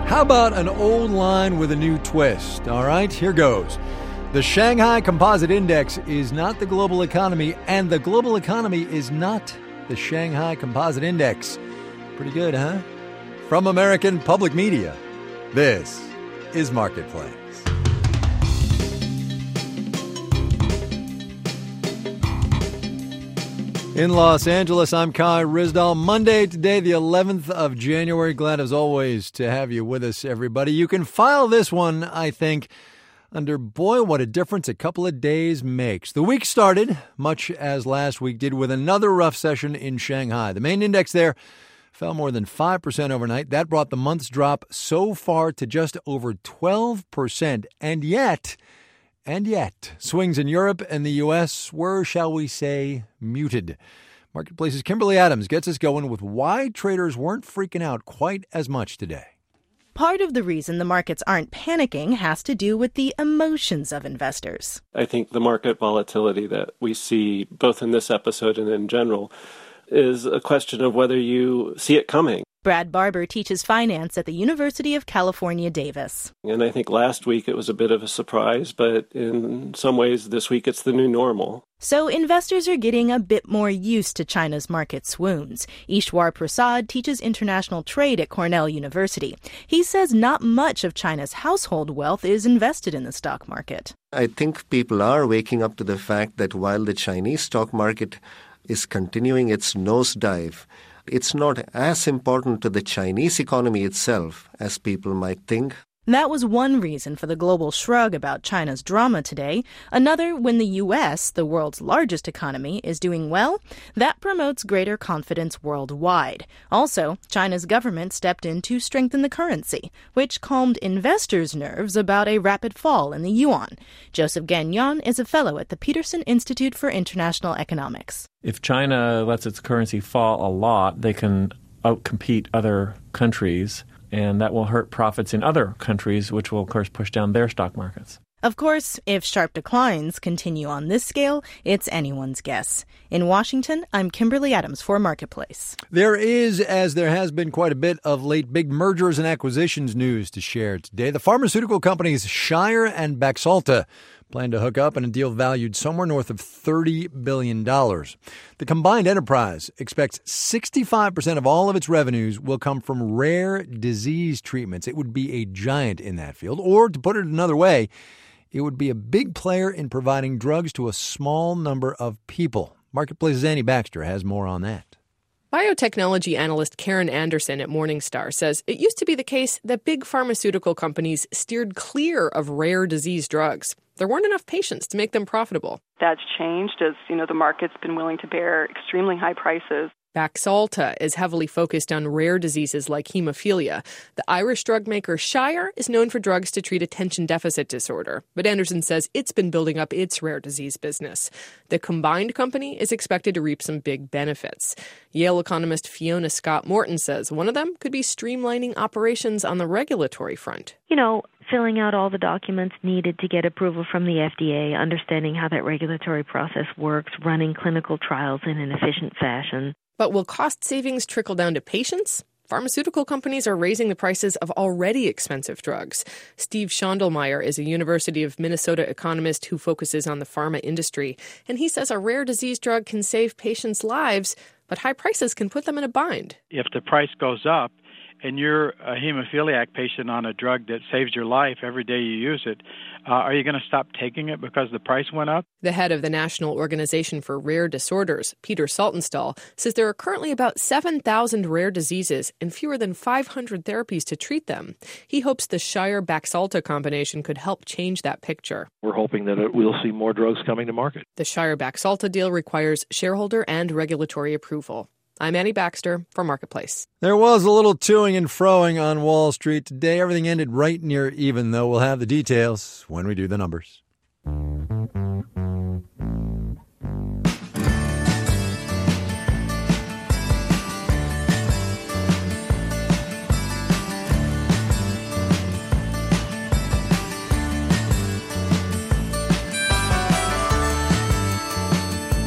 How about an old line with a new twist? All right, here goes. The Shanghai Composite Index is not the global economy, and the global economy is not the Shanghai Composite Index. Pretty good, huh? From American Public Media, this is Marketplace. In Los Angeles, I'm Kai Ryssdal. Monday today, the 11th of January. Glad as always to have you with us, everybody. You can file this one, I think, under boy, what a difference a couple of days makes. The week started, much as last week did, with another rough session in Shanghai. The main index there fell more than 5% overnight. That brought the month's drop so far to just over 12%. And yet, swings in Europe and the U.S. were, shall we say, muted. Marketplace's Kimberly Adams gets us going with why traders weren't freaking out quite as much today. Part of the reason the markets aren't panicking has to do with the emotions of investors. I think the market volatility that we see both in this episode and in general is a question of whether you see it coming. Brad Barber teaches finance at the University of California, Davis. And I think last week it was a bit of a surprise, but in some ways this week it's the new normal. So investors are getting a bit more used to China's market swoons. Ishwar Prasad teaches international trade at Cornell University. He says not much of China's household wealth is invested in the stock market. I think people are waking up to the fact that while the Chinese stock market is continuing its nosedive, it's not as important to the Chinese economy itself as people might think. That was one reason for the global shrug about China's drama today. Another, when the U.S., the world's largest economy, is doing well, that promotes greater confidence worldwide. Also, China's government stepped in to strengthen the currency, which calmed investors' nerves about a rapid fall in the yuan. Joseph Gagnon is a fellow at the Peterson Institute for International Economics. If China lets its currency fall a lot, they can outcompete other countries, and that will hurt profits in other countries, which will, of course, push down their stock markets. Of course, if sharp declines continue on this scale, it's anyone's guess. In Washington, I'm Kimberly Adams for Marketplace. There is, as there has been quite a bit of late, big mergers and acquisitions news to share today. The pharmaceutical companies Shire and Baxalta plan to hook up in a deal valued somewhere north of $30 billion. The combined enterprise expects 65% of all of its revenues will come from rare disease treatments. It would be a giant in that field. Or, to put it another way, it would be a big player in providing drugs to a small number of people. Marketplace's Annie Baxter has more on that. Biotechnology analyst Karen Anderson at Morningstar says it used to be the case that big pharmaceutical companies steered clear of rare disease drugs. There weren't enough patients to make them profitable. That's changed as, the market's been willing to bear extremely high prices. Baxalta is heavily focused on rare diseases like hemophilia. The Irish drug maker Shire is known for drugs to treat attention deficit disorder, but Anderson says it's been building up its rare disease business. The combined company is expected to reap some big benefits. Yale economist Fiona Scott Morton says one of them could be streamlining operations on the regulatory front. Filling out all the documents needed to get approval from the FDA, understanding how that regulatory process works, running clinical trials in an efficient fashion. But will cost savings trickle down to patients? Pharmaceutical companies are raising the prices of already expensive drugs. Steve Schondelmeyer is a University of Minnesota economist who focuses on the pharma industry, and he says a rare disease drug can save patients' lives, but high prices can put them in a bind. If the price goes up, and you're a hemophiliac patient on a drug that saves your life every day you use it, are you going to stop taking it because the price went up? The head of the National Organization for Rare Disorders, Peter Saltonstall, says there are currently about 7,000 rare diseases and fewer than 500 therapies to treat them. He hopes the Shire-Baxalta combination could help change that picture. We're hoping that we'll see more drugs coming to market. The Shire-Baxalta deal requires shareholder and regulatory approval. I'm Annie Baxter for Marketplace. There was a little toing and froing on Wall Street today. Everything ended right near even, though. We'll have the details when we do the numbers.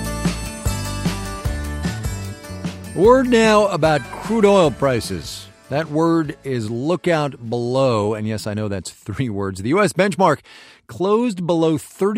Word now about crude oil prices. That word is lookout below, and yes, I know that's 3 words. The U.S. benchmark closed below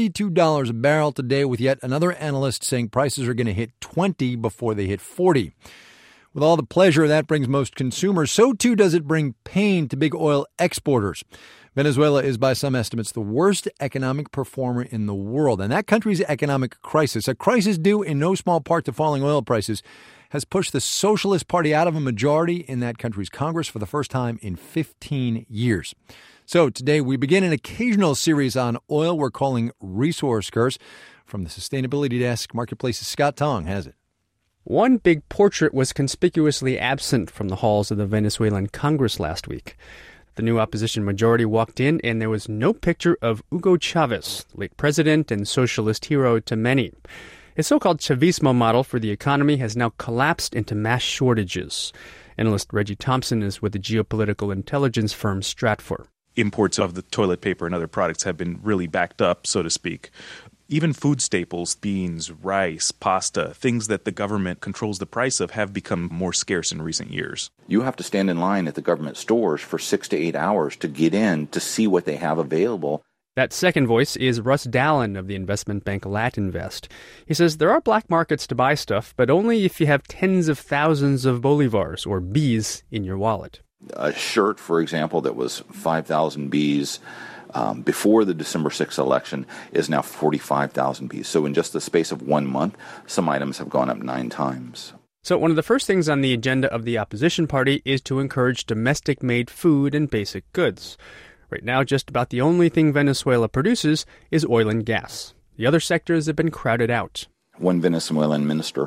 $32 a barrel today, with yet another analyst saying prices are going to hit $20 before they hit $40. With all the pleasure that brings most consumers, so too does it bring pain to big oil exporters. Venezuela is, by some estimates, the worst economic performer in the world. And that country's economic crisis, a crisis due in no small part to falling oil prices, has pushed the Socialist Party out of a majority in that country's Congress for the first time in 15 years. So today we begin an occasional series on oil we're calling Resource Curse. From the Sustainability Desk, Marketplace's Scott Tong has it. One big portrait was conspicuously absent from the halls of the Venezuelan Congress last week. The new opposition majority walked in, and there was no picture of Hugo Chavez, late president and socialist hero to many. His so-called Chavismo model for the economy has now collapsed into mass shortages. Analyst Reggie Thompson is with the geopolitical intelligence firm Stratfor. Imports of the toilet paper and other products have been really backed up, so to speak. Even food staples, beans, rice, pasta, things that the government controls the price of have become more scarce in recent years. You have to stand in line at the government stores for 6 to 8 hours to get in to see what they have available. That second voice is Russ Dallin of the investment bank Latinvest. He says there are black markets to buy stuff, but only if you have tens of thousands of bolivars, or Bs, in your wallet. A shirt, for example, that was 5,000 Bs before the December 6th election is now 45,000 Bs. So in just the space of 1 month, some items have gone up 9 times. So one of the first things on the agenda of the opposition party is to encourage domestic-made food and basic goods. Right now, just about the only thing Venezuela produces is oil and gas. The other sectors have been crowded out. One Venezuelan minister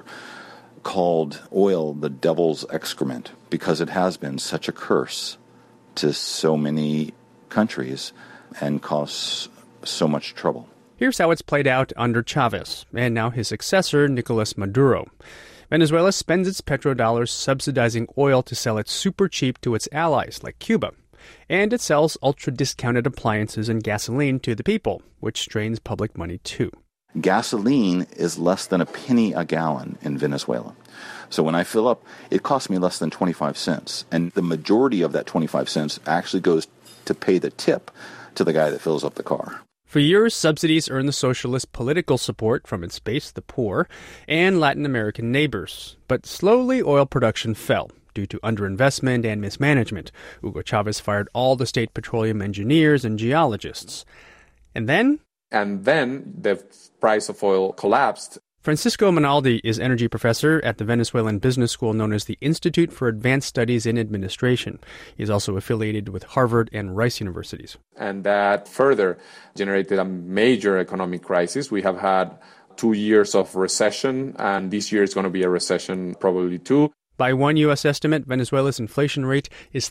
called oil the devil's excrement because it has been such a curse to so many countries and cause so much trouble. Here's how it's played out under Chavez, and now his successor, Nicolas Maduro. Venezuela spends its petrodollars subsidizing oil to sell it super cheap to its allies, like Cuba. And it sells ultra-discounted appliances and gasoline to the people, which strains public money too. Gasoline is less than a penny a gallon in Venezuela. So when I fill up, it costs me less than 25 cents. And the majority of that 25 cents actually goes to pay the tip to the guy that fills up the car. For years, subsidies earned the socialist political support from its base, the poor, and Latin American neighbors. But slowly, oil production fell due to underinvestment and mismanagement. Hugo Chavez fired all the state petroleum engineers and geologists. And then the price of oil collapsed. Francisco Minaldi is energy professor at the Venezuelan business school known as the Institute for Advanced Studies in Administration. He is also affiliated with Harvard and Rice universities. And that further generated a major economic crisis. We have had 2 years of recession, and this year is going to be a recession probably too. By one U.S. estimate, Venezuela's inflation rate is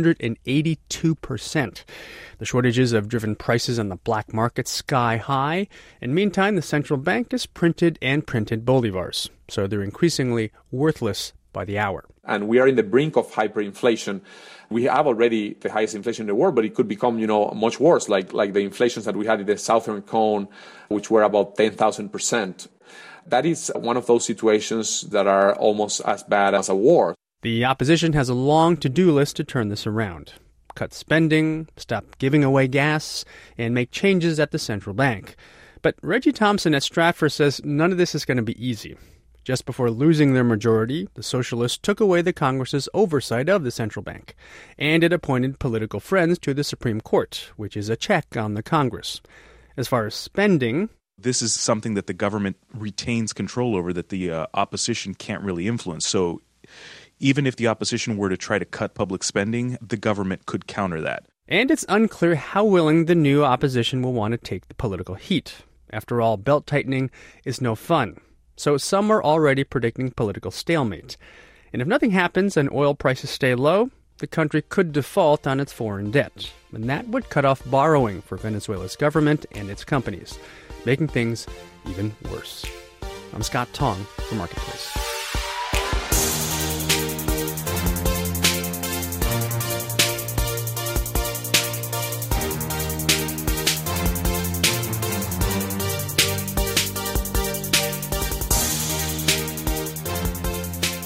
382%. The shortages have driven prices on the black market sky high, and meantime, the central bank has printed and printed bolivars, so they're increasingly worthless by the hour. And we are in the brink of hyperinflation. We have already the highest inflation in the world, but it could become, much worse, like the inflations that we had in the Southern Cone, which were about 10,000%. That is one of those situations that are almost as bad as a war. The opposition has a long to-do list to turn this around. Cut spending, stop giving away gas, and make changes at the central bank. But Reggie Thompson at Stratfor says none of this is going to be easy. Just before losing their majority, the socialists took away the Congress's oversight of the central bank, and it appointed political friends to the Supreme Court, which is a check on the Congress. As far as spending, this is something that the government retains control over that the opposition can't really influence. So even if the opposition were to try to cut public spending, the government could counter that. And it's unclear how willing the new opposition will want to take the political heat. After all, belt-tightening is no fun. So some are already predicting political stalemate. And if nothing happens and oil prices stay low, the country could default on its foreign debt. And that would cut off borrowing for Venezuela's government and its companies, making things even worse. I'm Scott Tong for Marketplace.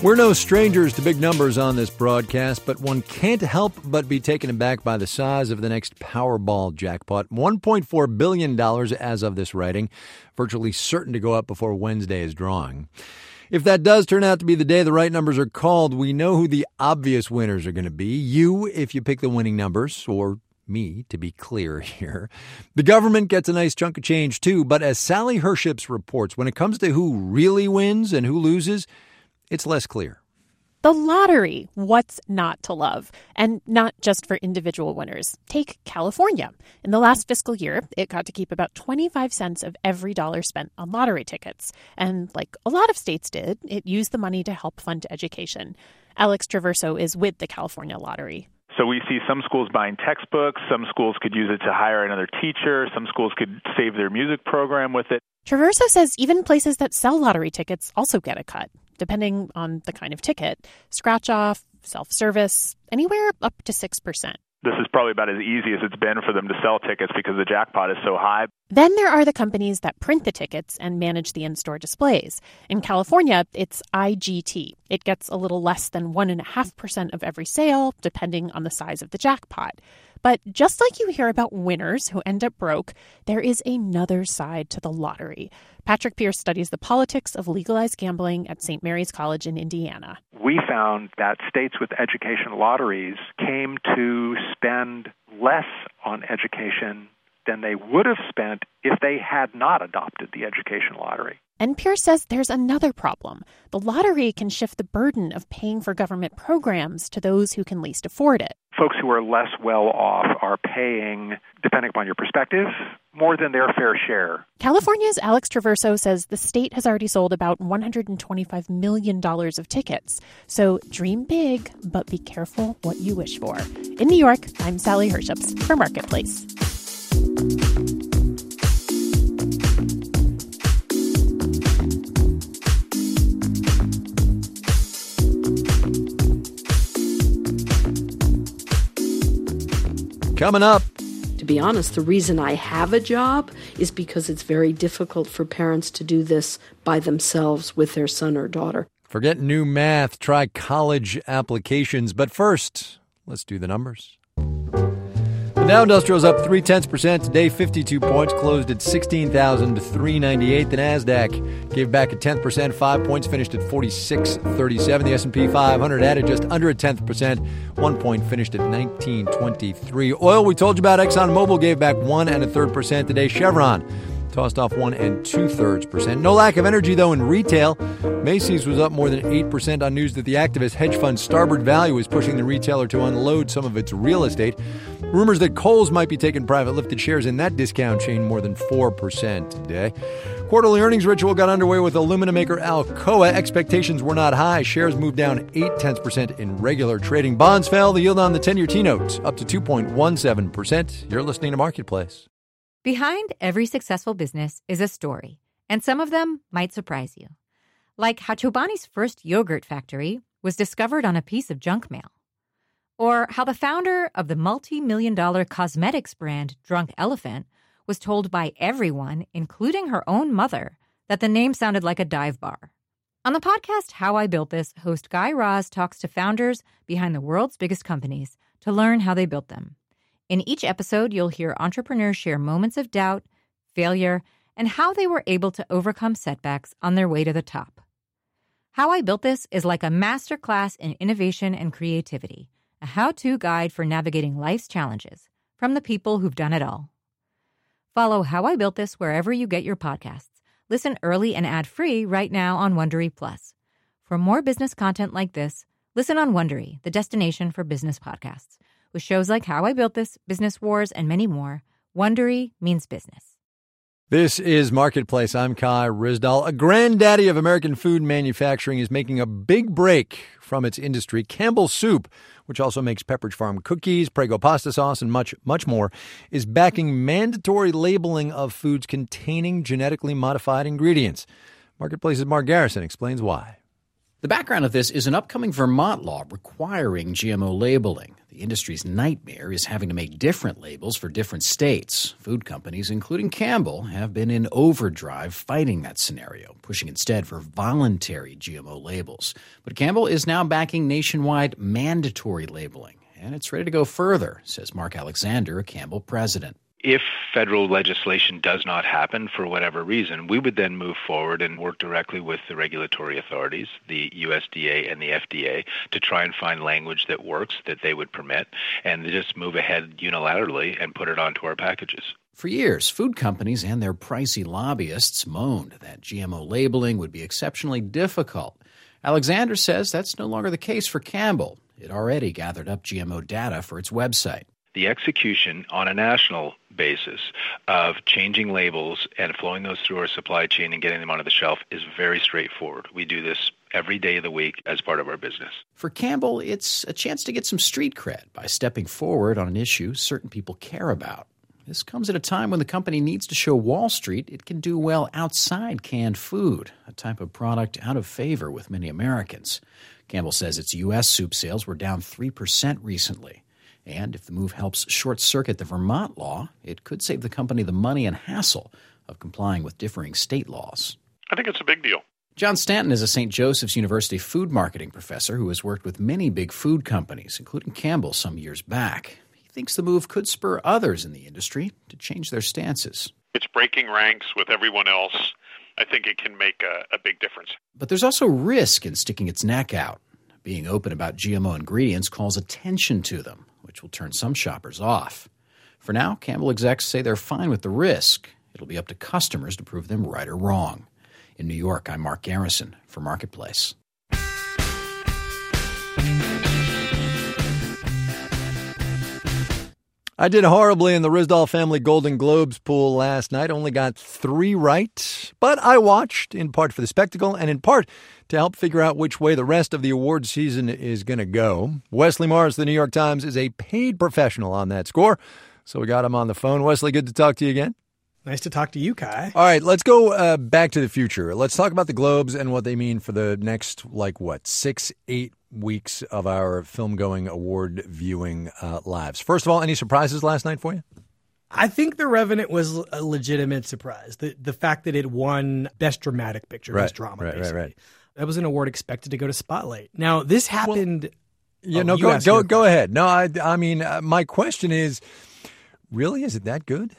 We're no strangers to big numbers on this broadcast, but one can't help but be taken aback by the size of the next Powerball jackpot. $1.4 billion as of this writing, virtually certain to go up before Wednesday's drawing. If that does turn out to be the day the right numbers are called, we know who the obvious winners are going to be. You, if you pick the winning numbers, or me, to be clear here. The government gets a nice chunk of change too, but as Sally Herships reports, when it comes to who really wins and who loses, it's less clear. The lottery, what's not to love? And not just for individual winners. Take California. In the last fiscal year, it got to keep about 25 cents of every dollar spent on lottery tickets. And like a lot of states did, it used the money to help fund education. Alex Traverso is with the California Lottery. So we see some schools buying textbooks, some schools could use it to hire another teacher, some schools could save their music program with it. Traverso says even places that sell lottery tickets also get a cut, depending on the kind of ticket. Scratch-off, self-service, anywhere up to 6%. This is probably about as easy as it's been for them to sell tickets because the jackpot is so high. Then there are the companies that print the tickets and manage the in-store displays. In California, it's IGT. It gets a little less than 1.5% of every sale, depending on the size of the jackpot. But just like you hear about winners who end up broke, there is another side to the lottery. Patrick Pierce studies the politics of legalized gambling at St. Mary's College in Indiana. We found that states with education lotteries came to spend less on education than they would have spent if they had not adopted the education lottery. And Pierce says there's another problem. The lottery can shift the burden of paying for government programs to those who can least afford it. Folks who are less well off are paying, depending upon your perspective, more than their fair share. California's Alex Traverso says the state has already sold about $125 million of tickets. So dream big, but be careful what you wish for. In New York, I'm Sally Herships for Marketplace. Coming up. To be honest, the reason I have a job is because it's very difficult for parents to do this by themselves with their son or daughter. Forget new math, try college applications. But first, let's do the numbers. The Dow Industrial is up 0.3% today, 52 points, closed at 16,398. The Nasdaq gave back a 10%, 5 points, finished at 46.37. The S&P 500 added just under a 10%, 1 point, finished at 19.23. Oil, we told you about. ExxonMobil gave back 1 1/3% today. Chevron tossed off 1 2/3%. No lack of energy, though, in retail. Macy's was up more than 8% on news that the activist hedge fund Starboard Value is pushing the retailer to unload some of its real estate. Rumors that Kohl's might be taking private lifted shares in that discount chain more than 4% today. Quarterly earnings ritual got underway with aluminum maker Alcoa. Expectations were not high. Shares moved down 0.8% in regular trading. Bonds fell. The yield on the 10-year T-note up to 2.17%. You're listening to Marketplace. Behind every successful business is a story, and some of them might surprise you. Like how Chobani's first yogurt factory was discovered on a piece of junk mail. Or how the founder of the multi-million-dollar cosmetics brand Drunk Elephant was told by everyone, including her own mother, that the name sounded like a dive bar. On the podcast How I Built This, host Guy Raz talks to founders behind the world's biggest companies to learn how they built them. In each episode, you'll hear entrepreneurs share moments of doubt, failure, and how they were able to overcome setbacks on their way to the top. How I Built This is like a masterclass in innovation and creativity, a how-to guide for navigating life's challenges from the people who've done it all. Follow How I Built This wherever you get your podcasts. Listen early and ad-free right now on Wondery Plus. For more business content like this, listen on Wondery, the destination for business podcasts. With shows like How I Built This, Business Wars, and many more, Wondery means business. This is Marketplace. I'm Kai Ryssdal. A granddaddy of American food manufacturing is making a big break from its industry. Campbell Soup, which also makes Pepperidge Farm cookies, Prego pasta sauce, and much, much more, is backing mandatory labeling of foods containing genetically modified ingredients. Marketplace's Mark Garrison explains why. The background of this is an upcoming Vermont law requiring GMO labeling. The industry's nightmare is having to make different labels for different states. Food companies, including Campbell, have been in overdrive fighting that scenario, pushing instead for voluntary GMO labels. But Campbell is now backing nationwide mandatory labeling, and it's ready to go further, says Mark Alexander, a Campbell president. If federal legislation does not happen for whatever reason, we would then move forward and work directly with the regulatory authorities, the USDA and the FDA, to try and find language that works, that they would permit, and just move ahead unilaterally and put it onto our packages. For years, food companies and their pricey lobbyists moaned that GMO labeling would be exceptionally difficult. Alexander says that's no longer the case for Campbell. It already gathered up GMO data for its website. The execution on a national basis of changing labels and flowing those through our supply chain and getting them onto the shelf is very straightforward. We do this every day of the week as part of our business. For Campbell, it's a chance to get some street cred by stepping forward on an issue certain people care about. This comes at a time when the company needs to show Wall Street it can do well outside canned food, a type of product out of favor with many Americans. Campbell says its U.S. soup sales were down 3% recently. And if the move helps short-circuit the Vermont law, it could save the company the money and hassle of complying with differing state laws. I think it's a big deal. John Stanton is a St. Joseph's University food marketing professor who has worked with many big food companies, including Campbell some years back. He thinks the move could spur others in the industry to change their stances. It's breaking ranks with everyone else. I think it can make a big difference. But there's also risk in sticking its neck out. Being open about GMO ingredients calls attention to them, which will turn some shoppers off. For now, Campbell execs say they're fine with the risk. It'll be up to customers to prove them right or wrong. In New York, I'm Mark Garrison for Marketplace. I did horribly in the Risdall Family Golden Globes pool last night. Only got 3 right. But I watched, in part for the spectacle and in part to help figure out which way the rest of the award season is going to go. Wesley Morris, the New York Times, is a paid professional on that score. So we got him on the phone. Wesley, good to talk to you again. Nice to talk to you, Kai. All right, let's go back to the future. Let's talk about the Globes and what they mean for the next, 6-8 weeks of our film-going award viewing lives. First of all, any surprises last night for you? I think The Revenant was a legitimate surprise. The fact that it won Best Dramatic Picture, Best Drama, basically. Right. That was an award expected to go to Spotlight. Now, this happened... Go ahead. No, I mean, my question is, really, is it that good?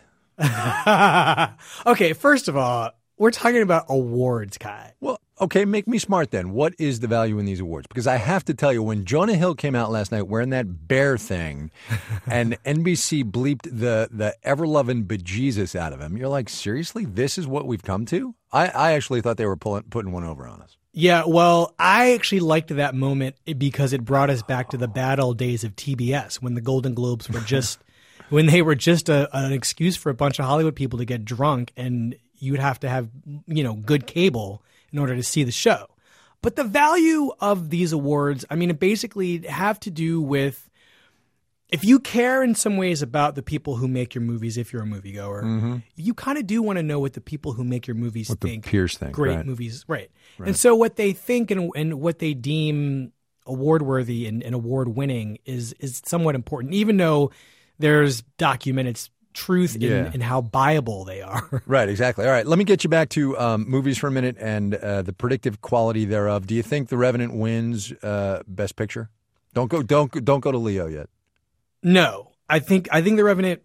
Okay, first of all, we're talking about awards, Kai. Well, okay, make me smart then. What is the value in these awards? Because I have to tell you, when Jonah Hill came out last night wearing that bear thing and NBC bleeped the ever-loving bejesus out of him, you're like, seriously? This is what we've come to? I actually thought they were putting one over on us. Yeah, well, I actually liked that moment because it brought us back to the bad old days of TBS when the Golden Globes were just... when they were just an excuse for a bunch of Hollywood people to get drunk and you would have to have, good cable in order to see the show. But the value of these awards, I mean, it basically have to do with if you care in some ways about the people who make your movies, if you're a moviegoer, you kind of do want to know what the people who make your movies think. The peers think. Great movies, right. And so what they think and what they deem award-worthy and award-winning is somewhat important, even though there's documented truth in how buyable they are. Right, exactly. All right, let me get you back to movies for a minute and the predictive quality thereof. Do you think The Revenant wins Best Picture? Don't go to Leo yet. No, I think The Revenant.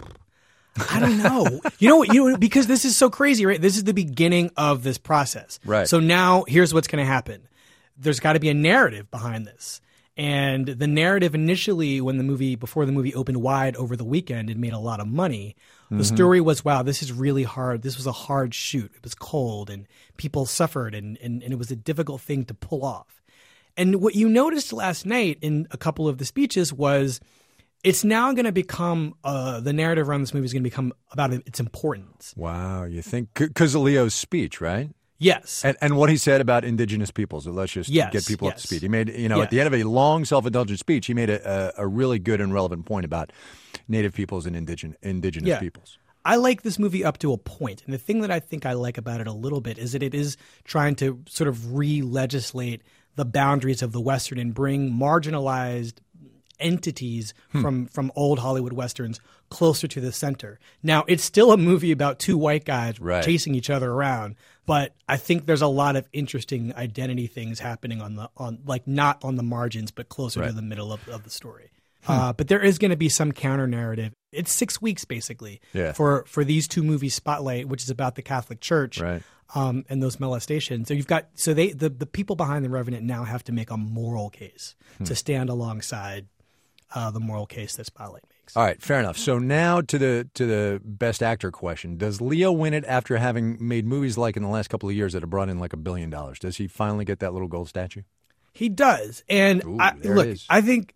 I don't know. You know, because this is so crazy, right? This is the beginning of this process. Right. So now here's what's going to happen. There's got to be a narrative behind this. And the narrative initially, before the movie opened wide over the weekend, it made a lot of money. The story was, wow, this is really hard. This was a hard shoot. It was cold and people suffered and it was a difficult thing to pull off. And what you noticed last night in a couple of the speeches was it's now going to become, the narrative around this movie is going to become about its importance. Wow, you think, because of Leo's speech, right? Yes. And what he said about indigenous peoples. So let's just get people up to speed. He made, at the end of a long self-indulgent speech, he made a really good and relevant point about Native peoples and indigenous peoples. I like this movie up to a point. And the thing that I think I like about it a little bit is that it is trying to sort of re-legislate the boundaries of the Western and bring marginalized entities from old Hollywood Westerns closer to the center. Now, it's still a movie about two white guys chasing each other around, but I think there's a lot of interesting identity things happening not on the margins, but closer to the middle of the story. But there is going to be some counter narrative. It's 6 weeks basically for these two movies, Spotlight, which is about the Catholic Church, and those molestations. So the people behind The Revenant now have to make a moral case to stand alongside the moral case that Spotlight makes. All right, fair enough. So now to the Best Actor question. Does Leo win it after having made movies like in the last couple of years that have brought in like $1 billion? Does he finally get that little gold statue? He does. And I think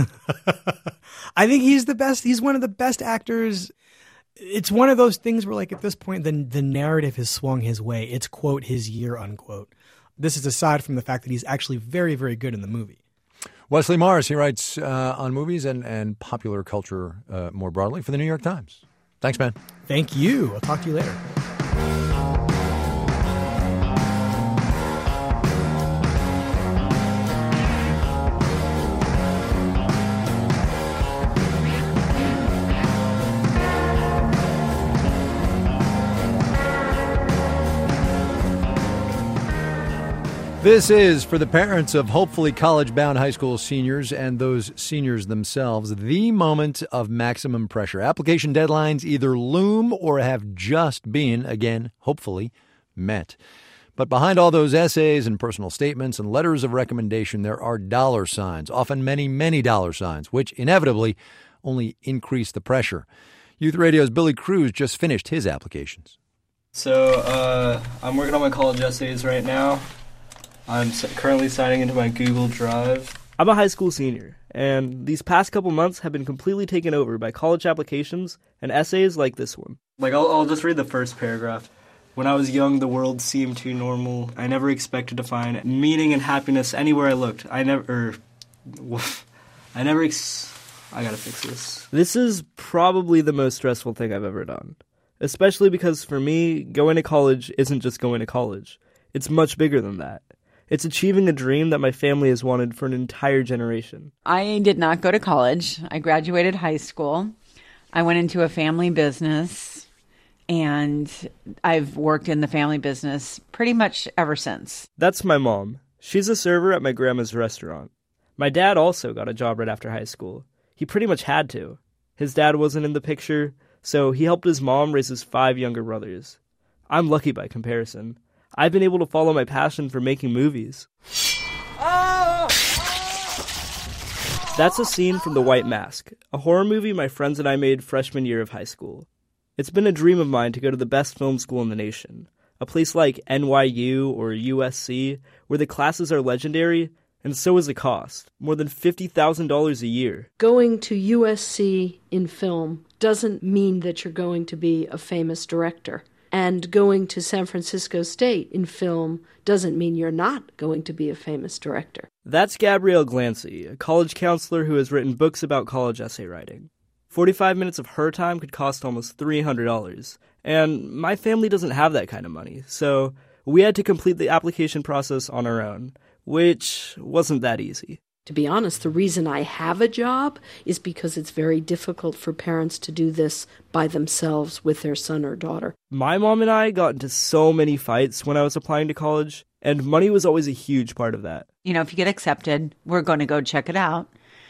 he's the best. He's one of the best actors. It's one of those things where, like, at this point, the narrative has swung his way. It's, quote, his year, unquote. This is aside from the fact that he's actually very, very good in the movie. Wesley Morris, he writes on movies and popular culture more broadly for the New York Times. Thanks, man. Thank you. I'll talk to you later. This is, for the parents of hopefully college-bound high school seniors and those seniors themselves, the moment of maximum pressure. Application deadlines either loom or have just been, again, hopefully, met. But behind all those essays and personal statements and letters of recommendation, there are dollar signs, often many, many dollar signs, which inevitably only increase the pressure. Youth Radio's Billy Cruz just finished his applications. So I'm working on my college essays right now. I'm currently signing into my Google Drive. I'm a high school senior, and these past couple months have been completely taken over by college applications and essays like this one. I'll just read the first paragraph. When I was young, the world seemed too normal. I never expected to find meaning and happiness anywhere I looked. I gotta fix this. This is probably the most stressful thing I've ever done. Especially because for me, going to college isn't just going to college. It's much bigger than that. It's achieving a dream that my family has wanted for an entire generation. I did not go to college. I graduated high school. I went into a family business, and I've worked in the family business pretty much ever since. That's my mom. She's a server at my grandma's restaurant. My dad also got a job right after high school. He pretty much had to. His dad wasn't in the picture, so he helped his mom raise his 5 younger brothers. I'm lucky by comparison. I've been able to follow my passion for making movies. That's a scene from The White Mask, a horror movie my friends and I made freshman year of high school. It's been a dream of mine to go to the best film school in the nation, a place like NYU or USC, where the classes are legendary, and so is the cost, more than $50,000 a year. Going to USC in film doesn't mean that you're going to be a famous director. And going to San Francisco State in film doesn't mean you're not going to be a famous director. That's Gabrielle Glancy, a college counselor who has written books about college essay writing. 45 minutes of her time could cost almost $300, and my family doesn't have that kind of money, so we had to complete the application process on our own, which wasn't that easy. To be honest, the reason I have a job is because it's very difficult for parents to do this by themselves with their son or daughter. My mom and I got into so many fights when I was applying to college, and money was always a huge part of that. You know, if you get accepted, we're going to go check it out,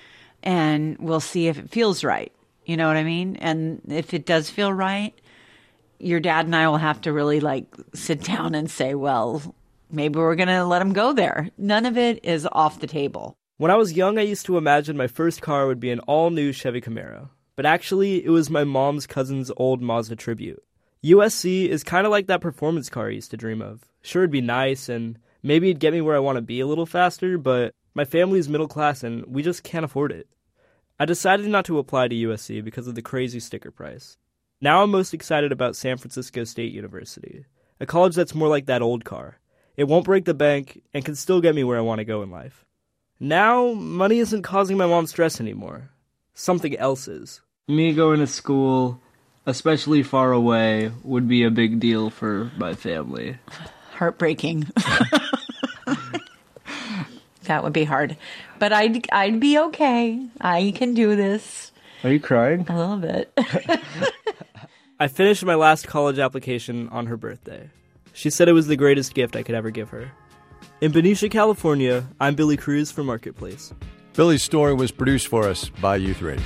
and we'll see if it feels right. You know what I mean? And if it does feel right, your dad and I will have to really, sit down and say, well, maybe we're going to let him go there. None of it is off the table. When I was young, I used to imagine my first car would be an all-new Chevy Camaro. But actually, it was my mom's cousin's old Mazda Tribute. USC is kind of like that performance car I used to dream of. Sure, it'd be nice, and maybe it'd get me where I want to be a little faster, but my family's middle class, and we just can't afford it. I decided not to apply to USC because of the crazy sticker price. Now I'm most excited about San Francisco State University, a college that's more like that old car. It won't break the bank and can still get me where I want to go in life. Now, money isn't causing my mom stress anymore. Something else is. Me going to school, especially far away, would be a big deal for my family. Heartbreaking. That would be hard. But I'd be okay. I can do this. Are you crying? A little bit. I finished my last college application on her birthday. She said it was the greatest gift I could ever give her. In Benicia, California, I'm Billy Cruz for Marketplace. Billy's story was produced for us by Youth Radio.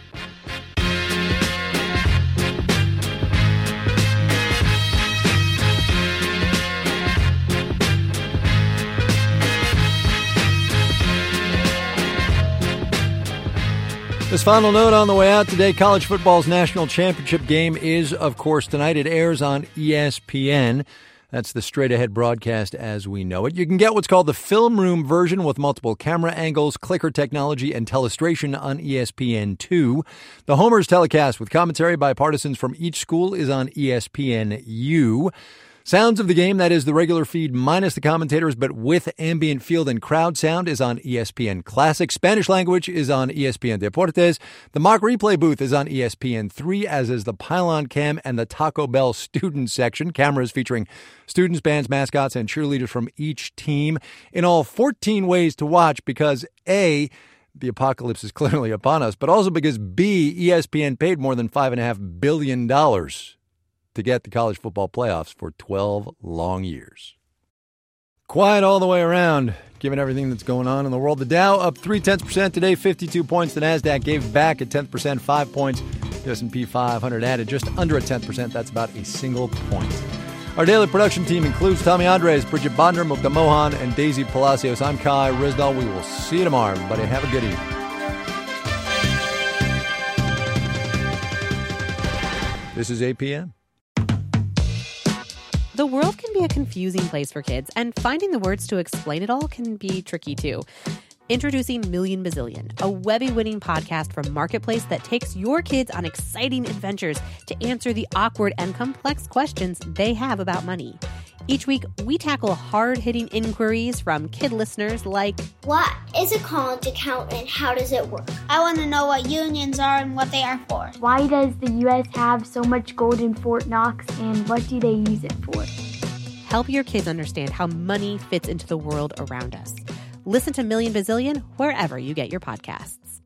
This final note on the way out today, college football's national championship game is, of course, tonight. It airs on ESPN. That's the straight-ahead broadcast as we know it. You can get what's called the film room version with multiple camera angles, clicker technology, and telestration on ESPN2. The Homers telecast with commentary by partisans from each school is on ESPNU. Sounds of the game, that is the regular feed minus the commentators, but with ambient field and crowd sound, is on ESPN Classic. Spanish language is on ESPN Deportes. The mock replay booth is on ESPN3, as is the Pylon Cam and the Taco Bell student section. Cameras featuring students, bands, mascots, and cheerleaders from each team. In all, 14 ways to watch because A, the apocalypse is clearly upon us, but also because B, ESPN paid more than $5.5 billion to get the college football playoffs for 12 long years. Quiet all the way around, given everything that's going on in the world. The Dow up 0.3% today, 52 points. The NASDAQ gave back a 10%, 5 points. The S&P 500 added just under a 10%. That's about a single point. Our daily production team includes Tommy Andres, Bridget Bondra, Mukta Mohan, and Daisy Palacios. I'm Kai Ryssdal. We will see you tomorrow, everybody. Have a good evening. This is APM. The world can be a confusing place for kids, and finding the words to explain it all can be tricky too. Introducing Million Bazillion, a Webby-winning podcast from Marketplace that takes your kids on exciting adventures to answer the awkward and complex questions they have about money. Each week, we tackle hard-hitting inquiries from kid listeners like, what is a college account and how does it work? I want to know what unions are and what they are for. Why does the U.S. have so much gold in Fort Knox and what do they use it for? Help your kids understand how money fits into the world around us. Listen to Million Bazillion wherever you get your podcasts.